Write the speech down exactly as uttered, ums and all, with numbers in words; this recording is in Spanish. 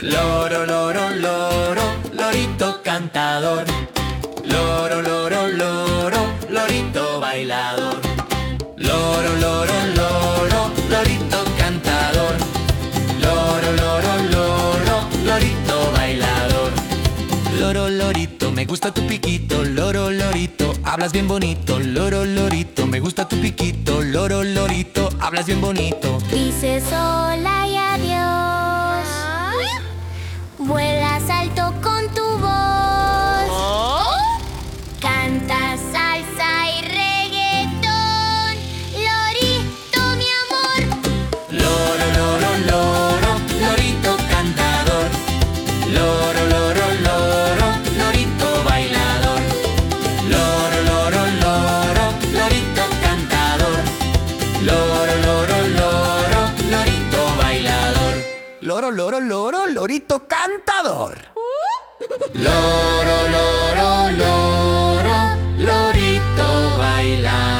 Loro, loro, loro, lorito cantador. Loro, loro, loro, lorito bailador. Loro, loro, loro, lorito cantador. Loro, loro, loro, lorito bailador. Loro, lorito, me gusta tu piquito. Loro, lorito, hablas bien bonito. Loro, lorito, me gusta tu piquito. Loro, lorito, hablas bien bonito. Dices hola y adiós. Vuelas alto con tu voz. Cantas salsa y reggaetón. Lorito, mi amor. Loro, loro, loro, lorito cantador. Loro, loro, loro, lorito bailador. Loro, loro, loro, lorito cantador. Loro, loro, loro, lorito bailador. Loro, loro, loro, lorito cantador. Loro, loro, loro, lorito bailador.